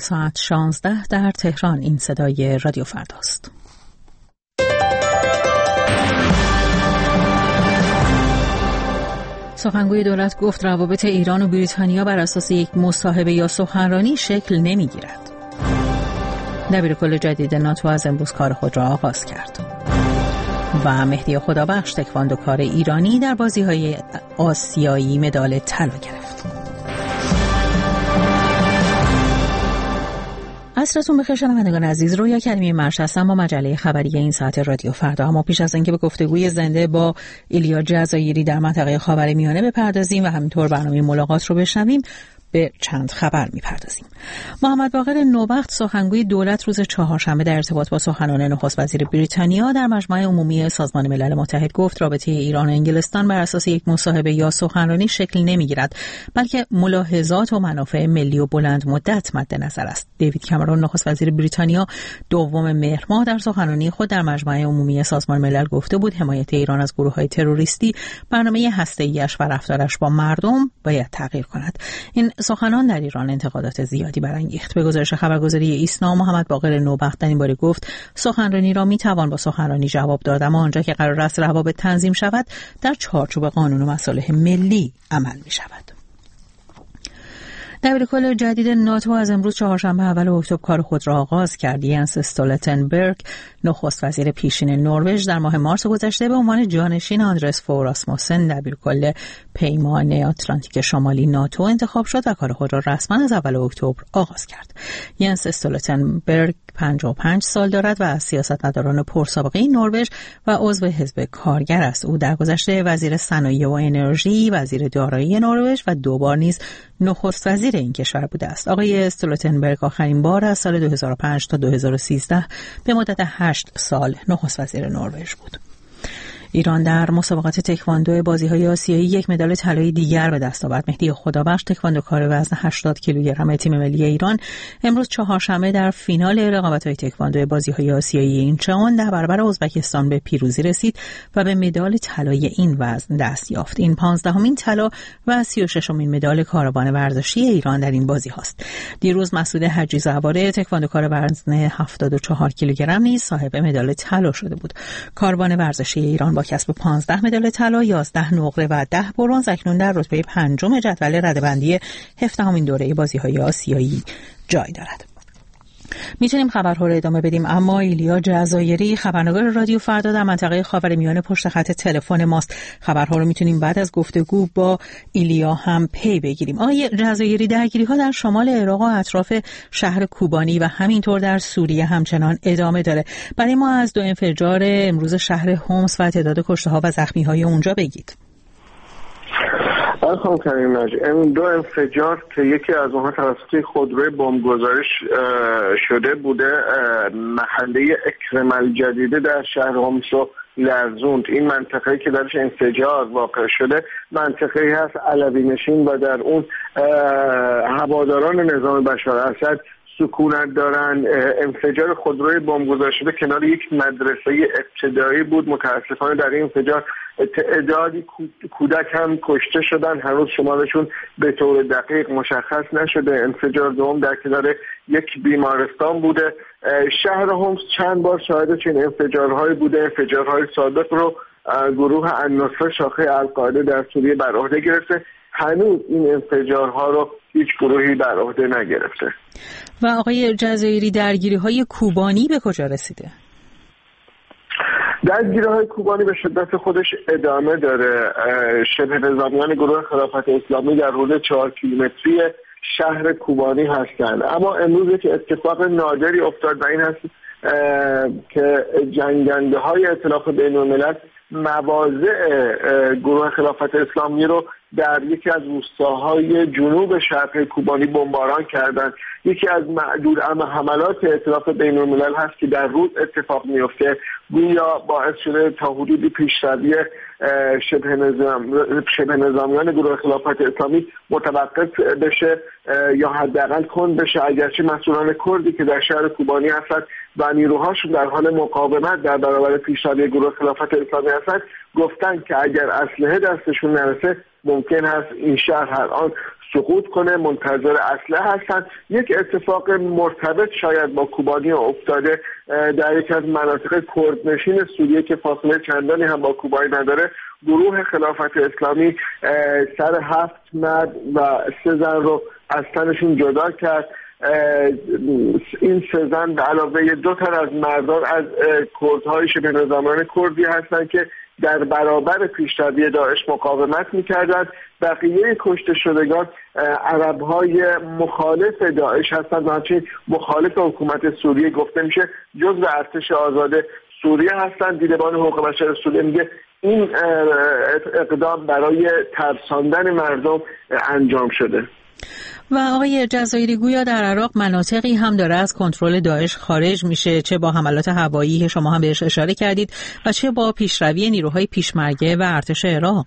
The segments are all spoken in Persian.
ساعت 16 در تهران. این صدای رادیو فرداست. سخنگوی دولت گفت روابط ایران و بریتانیا بر اساس یک مصاحبه یا سخنرانی شکل نمیگیرد. دبیرکل جدید ناتو از امروز کار خود را آغاز کرد. و مهدی خدابخش تکواندوکار ایرانی در بازی‌های آسیایی مدال طلا گرفت. عصرتون بخیر شنوندگان عزیز. رویا کریمی مرش هستم با مجله خبری این ساعت رادیو فردا. اما پیش از اینکه به گفتگوی زنده با ایلیا جزایری در منطقه خاورمیانه بپردازیم و همینطور برنامه ملاقات رو بشنویم، به چند خبر میپردازیم. محمد باقر نوبخت سخنگوی دولت روز چهارشنبه در ارتباط با سخنان نخست وزیر بریتانیا در مجمع عمومی سازمان ملل متحد گفت رابطه ایران و انگلستان بر اساس یک مصاحبه یا سخنرانی شکل نمیگیرد، بلکه ملاحظات و منافع ملی و بلند مدت مد نظر است. دیوید کامرون نخست وزیر بریتانیا دوم مهر ماه در سخنرانی خود در مجمع عمومی سازمان ملل گفته بود حمایت ایران از گروه‌های تروریستی برنامه هسته‌ای‌اش و رفتارش با مردم باید تغییر کند. این سخنان در ایران انتقادات زیادی برانگیخت. به گزارش خبرگزاری ایسنا، محمد باقر نوبخت در این باره گفت سخنرانی را میتوان با سخنرانی جواب داد، اما آنجا که قرار است روابط تنظیم شود در چارچوب قانون و مصالح ملی عمل می شود. دبیرکل جدید ناتو از امروز چهارشنبه اول اکتبر کار خود را آغاز کرد. ینس استولتنبرگ نخست وزیر پیشین نروژ در ماه مارس گذشته به عنوان جانشین آندرس فور راسموسن دبیرکل پیمان آتلانتیک شمالی ناتو انتخاب شد و کار خود را رسما از اول اکتبر آغاز کرد. ینس استولتنبرگ 55 سال دارد و از سیاستمداران پرسابقه نروژ و عضو حزب کارگر است. او در گذشته وزیر صنایع و انرژی، وزیر دارایی نروژ و دوبار نیز نخست وزیر این کشور بوده است. آقای استولتنبرگ آخرین بار از سال 2005 تا 2013 به مدت 8 سال نخست وزیر نروژ بود. ایران در مسابقات تکواندو بازی‌های آسیایی یک مدال طلایی دیگر به دست آورد. مهدی خدابخش تکواندوکار وزن 80 کیلوگرم تیم ملی ایران امروز چهارشنبه در فینال رقابت‌های تکواندو بازی‌های آسیایی اینچون در برابر ازبکستان به پیروزی رسید و به مدال طلای این وزن دست یافت. این 15مین طلا و 36مین مدال کاروان ورزشی ایران در این بازی‌هاست. دیروز مسعود حجی زواره تکواندوکار وزن 74 کیلوگرم نیز صاحب مدال طلا شده بود. کاروان ورزشی ایران با کسب 15 مدال طلا، 11 نقره و 10 برنز اکنون در رتبه پنجم جدول رده‌بندی 17مین دوره بازی‌های آسیایی جای دارد. میتونیم خبرها رو ادامه بدیم، اما ایلیا جزایری خبرنگار رادیو فردا در منطقه خاورمیانه پشت خط تلفن ماست. خبرها رو میتونیم بعد از گفتگو با ایلیا هم پی بگیریم. آقای جزایری، درگیری‌ها در شمال عراق و اطراف شهر کوبانی و همینطور در سوریه همچنان ادامه داره. برای ما از دو انفجار امروز شهر حمص و تعداد کشته‌ها و زخمی‌های اونجا بگید. خانم کریم ناجی، این دو انفجار که یکی از اونها توسط خودروی بمبگذاری شده بوده محله اکرم الجدیده در شهر حمص و لرزوند. این منطقه‌ای که درش انفجار واقع شده منطقه‌ای هست علوی نشین و در اون هواداران نظام بشار اسد سکونت دارن. انفجار خودروی بمبگذاری شده کنار یک مدرسه ابتدایی بود. متاسفانه در این انفجار تعدادی کودک هم کشته شدن، هنوز شمارشون به طور دقیق مشخص نشده. انفجار دوم در کنار یک بیمارستان بوده. شهر حمص چند بار شاهد چنین انفجارهایی بوده. انفجارهای سابق رو گروه النصره شاخه القاعده در سوریه بر عهده گرفته. هنوز این انفجارها رو هیچ گروهی بر عهده نگرفته. و آقای جزایری، درگیری‌های کوبانی به کجا رسیده؟ درگیری‌های کوبانی به شدت خودش ادامه داره. شبه نظامیان گروه خلافت اسلامی در حدود 4 کیلومتری شهر کوبانی هستند. اما امروز یک اتفاق نادری افتاد و این هست که جنگنده‌های ائتلاف بین‌الملل مواضع گروه خلافت اسلامی رو در یکی از روستاهای جنوب شرق کوبانی بمباران کردند. یکی از معدود حملات ائتلاف بین‌الملل هست که در روز اتفاق میفته، گویا باعث شده تا حدودی پیشروی شبه نظامیان گروه خلافت اسلامی متوقف بشه یا حداقل کند بشه، اگرچه مسئولان کردی که در شهر کوبانی هستند و نیروهاشون در حال مقاومت در برابر پیشروی گروه خلافت اسلامی هستند گفتن که اگر اسلحه دستشون نرسه ممکن هست این شهر هر آن سقوط کنه، منتظر اسلحه هستن. یک اتفاق مرتبط شاید با کوبانی افتاده در یکی از مناطق کردنشین سوریه که فاصله چندانی هم با کوبانی نداره. گروه خلافت اسلامی سر 7 مرد و 3 زن رو از تنشون جدا کرد. این 3 زن به علاوه 2 تن از مردان از کردهای شبه نظامیان کردی هستند که در برابر پیشروی داعش مقاومت می‌کردند. بقیه کشته شدگان عرب‌های مخالف داعش هستند و همچنین مخالف حکومت سوریه گفته میشه، جزو ارتش آزاد سوریه هستند. دیدبان حقوق بشر سوریه میگه این اقدام برای ترساندن مردم انجام شده. و آقای جزایری گویا در عراق مناطقی هم داره از کنترل داعش خارج میشه، چه با حملات هوایی که شما هم بهش اشاره کردید و چه با پیشروی نیروهای پیشمرگه و ارتش عراق.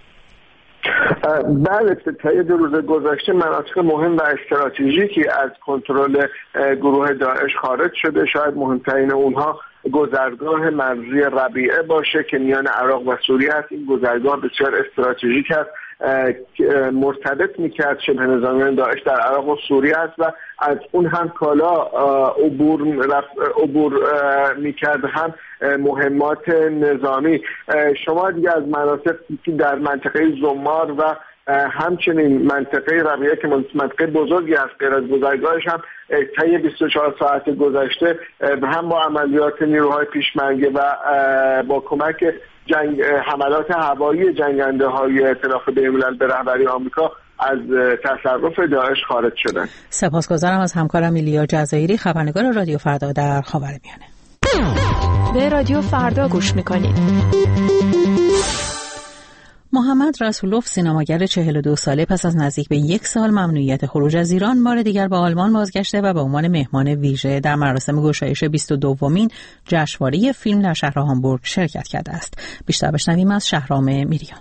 بله، طی 2 روز گذشته مناطق مهم و استراتژیکی از کنترل گروه داعش خارج شده. شاید مهمترین اونها گذرگاه مرزی ربیعه باشه که میان عراق و سوریه است. این گذرگاه بسیار استراتژیک است، مرتبط میکرد شبه نظامیان داعش در عراق و سوریه است و از اون هم کالا عبور میکرد، هم مهمات نظامی. شما دیگه از مناطق در منطقه زمار و همچنین منطقه ربیعه که منطقه بزرگی است غیر از گذرگاهش هم طی 24 ساعت گذشته هم با عملیات نیروهای پیشمرگه و با کمک حملات هوایی جنگنده های ائتلاف بین‌الملل به رهبری آمریکا از تصرف داعش خارج شدن. سپاسگزارم از همکارم ایلیا جزایری، خبرنگار رادیو فردا در خاورمیانه. به رادیو فردا گوش میکنید. محمد رسولوف سینماگر 42 ساله پس از نزدیک به 1 سال ممنوعیت خروج از ایران بار دیگر به آلمان بازگشته و به عنوان مهمان ویژه در مراسم گشایش 22مین جشنواره فیلم در شهر هامبورگ شرکت کرده است. بیشتر بشنویم از شهرام میریان.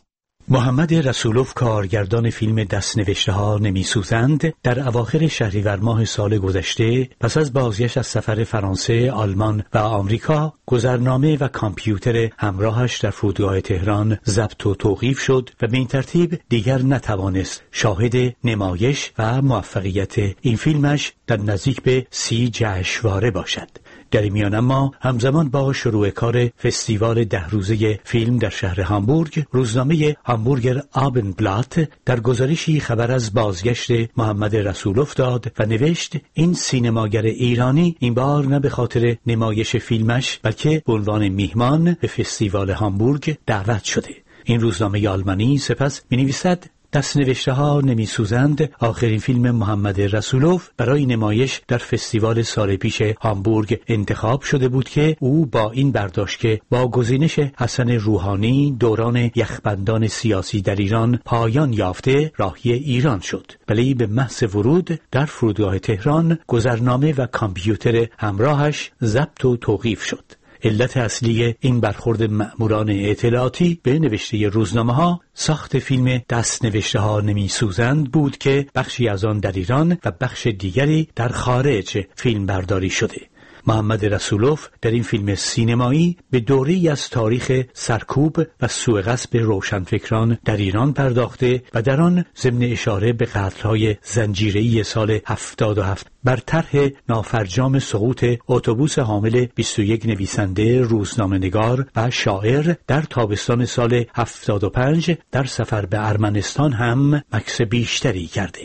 محمد رسولوف، کارگردان فیلم دست‌نوشته‌ها نمی‌سوزند، در اواخر شهریور ماه سال گذشته پس از بازگشت از سفر فرانسه، آلمان و آمریکا، گذرنامه و کامپیوتر همراهش در فرودگاه تهران ضبط و توقیف شد و به این ترتیب دیگر نتوانست شاهد نمایش و موفقیت این فیلمش در نزدیک به 30 جشنواره باشد. در این میان اما همزمان با شروع کار فستیوال 10 روزه فیلم در شهر هامبورگ، روزنامه هامبورگر آبندبلات در گزارشی خبر از بازگشت محمد رسولوف داد و نوشت این سینماگر ایرانی این بار نه به خاطر نمایش فیلمش بلکه به عنوان میهمان به فستیوال هامبورگ دعوت شده. این روزنامه آلمانی سپس می‌نویسد دست‌نوشته‌ها نمی‌سوزند آخرین فیلم محمد رسولوف برای نمایش در فستیوال سال پیش هامبورگ انتخاب شده بود که او با این برداشت که با گزینش حسن روحانی دوران یخبندان سیاسی در ایران پایان یافته راهی ایران شد، ولی به محض ورود در فرودگاه تهران گذرنامه و کامپیوتر همراهش ضبط و توقیف شد. علت اصلی این برخورد مأموران اطلاعاتی به نوشته روزنامه‌ها ساخت فیلم دست‌نوشته‌ها نمی‌سوزند بود که بخشی از آن در ایران و بخش دیگری در خارج فیلم برداری شده. محمد رسولوف در این فیلم سینمایی به دوره‌ای از تاریخ سرکوب و سوء قصب روشنفکران در ایران پرداخته و در آن ضمن اشاره به قتل‌های زنجیره‌ای سال 77 بر طرح نافرجام سقوط اتوبوس حامل 21 نویسنده، روزنامه‌نگار و شاعر در تابستان سال 75 در سفر به ارمنستان هم مکث بیشتری کرده.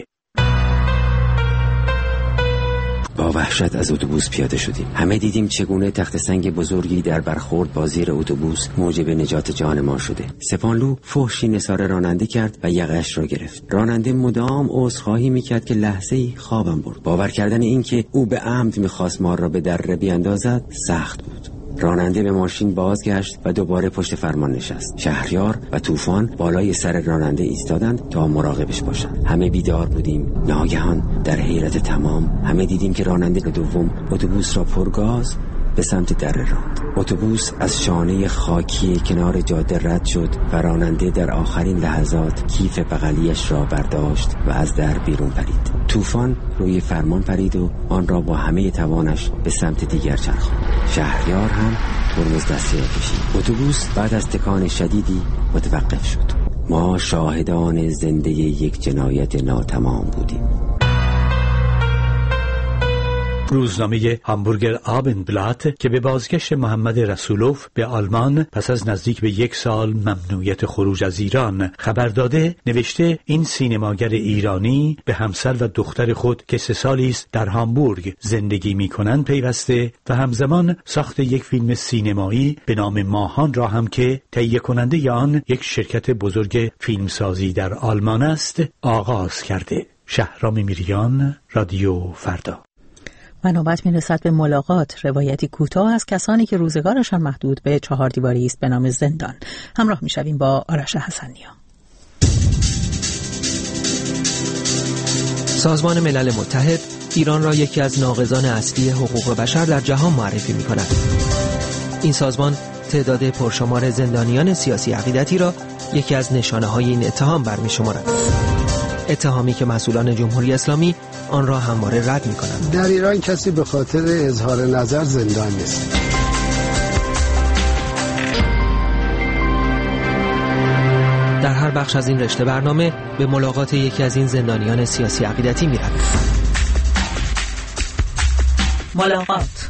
با وحشت از اتوبوس پیاده شدیم. همه دیدیم چگونه تخت سنگ بزرگی در برخورد با زیر اتوبوس موجب نجات جان ما شده. سپانلو فحشی نثار راننده کرد و یقه‌اش را گرفت. راننده مدام عذرخواهی میکرد که لحظه‌ای خوابم برد. باور کردن این که او به عمد میخواست ما را به دره بیاندازد سخت بود. راننده به ماشین بازگشت و دوباره پشت فرمان نشست. شهریار و طوفان بالای سر راننده ایستادند تا مراقبش باشند. همه بیدار بودیم. ناگهان در حیرت تمام همه دیدیم که راننده دوم اتوبوس را پرگاز به سمت دره راند. اتوبوس از شانه خاکی کنار جاده رد شد و راننده در آخرین لحظات کیف بغلیش را برداشت و از در بیرون پرید. طوفان روی فرمان پرید و آن را با همه توانش به سمت دیگر چرخاند. شهریار هم ترمز دستی را کشید. اتوبوس بعد از تکان شدیدی متوقف شد. ما شاهدان زنده یک جنایت ناتمام بودیم. روزنامه هامبورگر آبندبلات که به بازگشت محمد رسولوف به آلمان پس از نزدیک به 1 سال ممنوعیت خروج از ایران خبر داده، نوشته این سینماگر ایرانی به همسر و دختر خود که 3 سالی است در هامبورگ زندگی می‌کنند پیوسته و همزمان ساخت یک فیلم سینمایی به نام ماهان را هم که تهیه کننده آن یک شرکت بزرگ فیلمسازی در آلمان است آغاز کرده. شهرام میریان، رادیو فردا. و نوبت می‌رسد به ملاقات، روایتی کوتاه از کسانی که روزگارشان محدود به 4 دیواری است به نام زندان. همراه می‌شویم با آرش حسنی‌ها. سازمان ملل متحد ایران را یکی از ناقضان اصلی حقوق بشر در جهان معرفی می‌کند. این سازمان تعداد پرشمار زندانیان سیاسی عقیدتی را یکی از نشانه‌های این اتهام برمی‌شمارد. اتهامی که مسئولان جمهوری اسلامی آن را همواره رد می‌کنند. در ایران کسی به خاطر اظهار نظر زندان نیست. در هر بخش از این رشته برنامه به ملاقات یکی از این زندانیان سیاسی عقیدتی می‌رویم. ملاقات.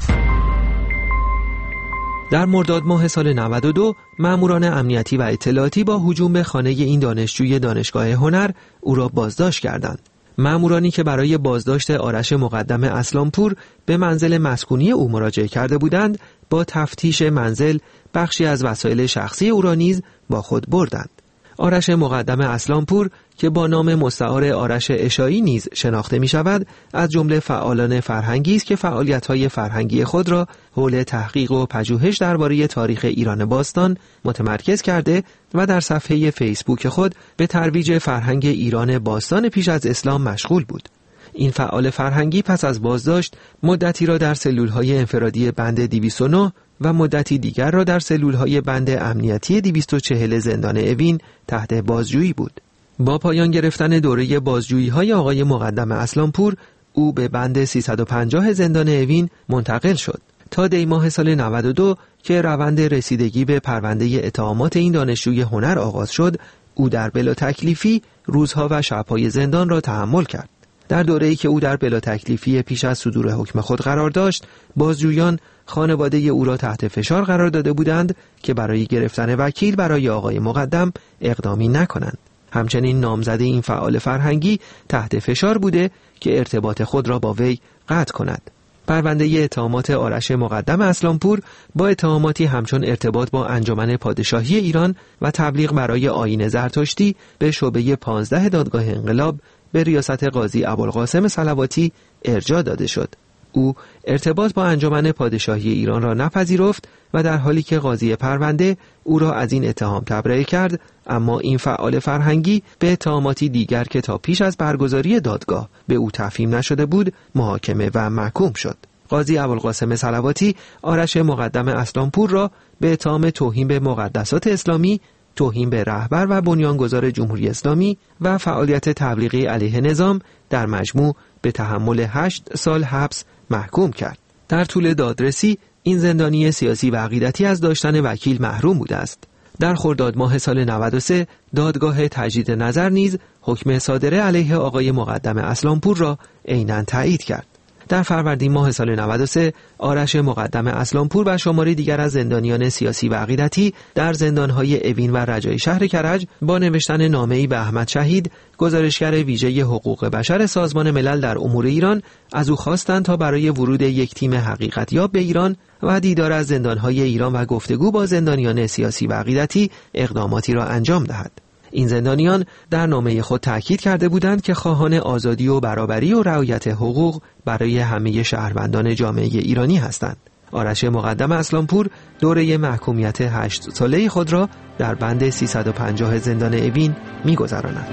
در مرداد ماه سال 92 ماموران امنیتی و اطلاعاتی با هجوم به خانه این دانشجوی دانشگاه هنر او را بازداشت کردند. مامورانی که برای بازداشت آرش مقدم اسلامپور به منزل مسکونی او مراجعه کرده بودند، با تفتیش منزل بخشی از وسایل شخصی او را نیز با خود بردند. آرش مقدم اسلامپور که با نام مستعار آرش اشایی نیز شناخته می شود، از جمله فعالان فرهنگی است که فعالیت‌های فرهنگی خود را حول تحقیق و پژوهش درباره تاریخ ایران باستان متمرکز کرده و در صفحه فیسبوک خود به ترویج فرهنگ ایران باستان پیش از اسلام مشغول بود. این فعال فرهنگی پس از بازداشت مدتی را در سلول‌های انفرادی بند 209 و مدتی دیگر را در سلول‌های بند امنیتی 240 زندان اوین تحت بازجویی بود. با پایان گرفتن دوره بازجویی‌های آقای مقدم اسلامپور، او به بند 350 زندان اوین منتقل شد تا دی ماه سال 92 که روند رسیدگی به پرونده اتهامات این دانشجوی هنر آغاز شد. او در بلا تکلیفی روزها و شب‌های زندان را تحمل کرد. در دوره‌ای که او در بلا تکلیفی پیش از صدور حکم خود قرار داشت، بازجویان خانواده او را تحت فشار قرار داده بودند که برای گرفتن وکیل برای آقای مقدم اقدامی نکنند. همچنین نامزد این فعال فرهنگی تحت فشار بوده که ارتباط خود را با وی قطع کند. پرونده اتهامات آرش مقدم اسلامپور با اتهاماتی همچون ارتباط با انجمن پادشاهی ایران و تبلیغ برای آیین زرتشتی به شعبه 15 دادگاه انقلاب به ریاست قاضی ابوالقاسم صلواتی ارجاع داده شد. او ارتباط با انجمن پادشاهی ایران را نپذیرفت و در حالی که قاضی پرونده او را از این اتهام تبرئه کرد، اما این فعال فرهنگی به اتهاماتی دیگر که تا پیش از برگزاری دادگاه به او تفهیم نشده بود محاکمه و محکوم شد. قاضی ابوالقاسم صلواتی آرش مقدم اسلامپور را به اتهام توهین به مقدسات اسلامی، توهین به رهبر و بنیانگذار جمهوری اسلامی و فعالیت تبلیغی علیه نظام در مجموع به تحمل 8 سال حبس محکوم کرد. در طول دادرسی این زندانی سیاسی و عقیدتی از داشتن وکیل محروم بوده است. در خرداد ماه سال 93 دادگاه تجدید نظر نیز حکم صادره علیه آقای مقدم اسلامپور را عیناً تایید کرد. در فروردین ماه سال 93 آرش مقدم اسلامپور و شماری دیگر از زندانیان سیاسی و عقیدتی در زندانهای اوین و رجای شهر کرج با نوشتن نامه‌ای به احمد شهید، گزارشگر ویژه حقوق بشر سازمان ملل در امور ایران، از او خواستند تا برای ورود یک تیم حقیقتیاب به ایران و دیدار از زندانهای ایران و گفتگو با زندانیان سیاسی و عقیدتی اقداماتی را انجام دهد. این زندانیان در نامه خود تأکید کرده بودند که خواهان آزادی و برابری و رعایت حقوق برای همه شهروندان جامعه ایرانی هستند. آرش مقدم اسلامپور دوره محکومیت 8 ساله خود را در بند 350 زندان اوین می‌گذراند.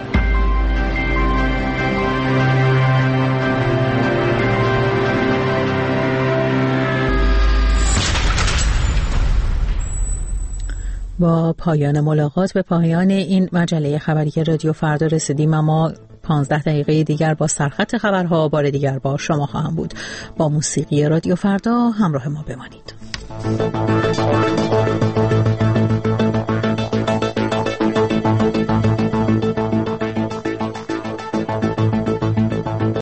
با پایان ملاقات به پایان این مجله خبری رادیو فردا رسیدیم، اما 15 دقیقه دیگر با سرخط خبرها بار دیگر با شما خواهم بود. با موسیقی رادیو فردا همراه ما بمانید.